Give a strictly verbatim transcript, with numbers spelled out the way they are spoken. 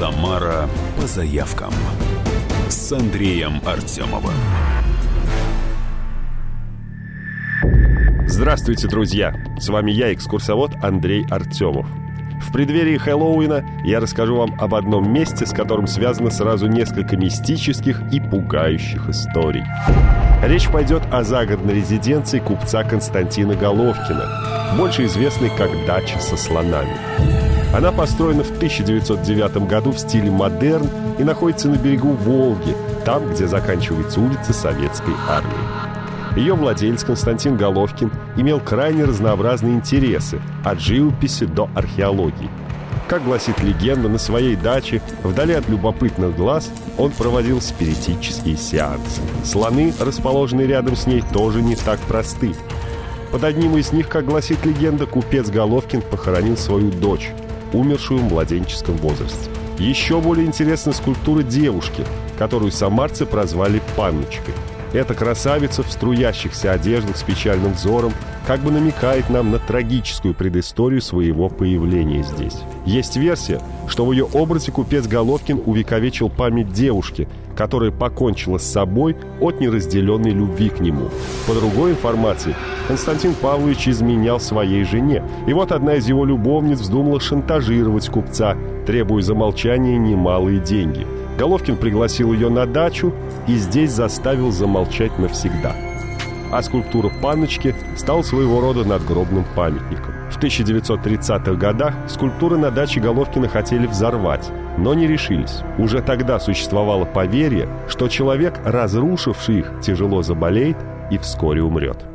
Самара по заявкам с Андреем Артемовым. Здравствуйте, друзья! С вами я, экскурсовод Андрей Артемов. В преддверии Хэллоуина я расскажу вам об одном месте, с которым связано сразу несколько мистических и пугающих историй. Речь пойдет о загородной резиденции купца Константина Головкина, больше известной как «Дача со слонами». Она построена в тысяча девятьсот девятом году в стиле модерн и находится на берегу Волги, там, где заканчивается улица Советской Армии. Ее владелец Константин Головкин имел крайне разнообразные интересы, от живописи до археологии. Как гласит легенда, на своей даче, вдали от любопытных глаз, он проводил спиритические сеансы. Слоны, расположенные рядом с ней, тоже не так просты. Под одним из них, как гласит легенда, купец Головкин похоронил свою дочь, умершую в младенческом возрасте. Еще более интересна скульптура девушки, которую самарцы прозвали Панночкой. Эта красавица в струящихся одеждах с печальным взором как бы намекает нам на трагическую предысторию своего появления здесь. Есть версия, что в ее образе купец Головкин увековечил память девушки, которая покончила с собой от неразделенной любви к нему. По другой информации, Константин Павлович изменял своей жене. И вот одна из его любовниц вздумала шантажировать купца, требуя за молчание немалые деньги. Головкин пригласил ее на дачу и здесь заставил замолчать навсегда. А скульптура Панночки стала своего рода надгробным памятником. В тысяча девятьсот тридцатых годах скульптуры на даче Головкина хотели взорвать, но не решились. Уже тогда существовало поверье, что человек, разрушивший их, тяжело заболеет и вскоре умрет.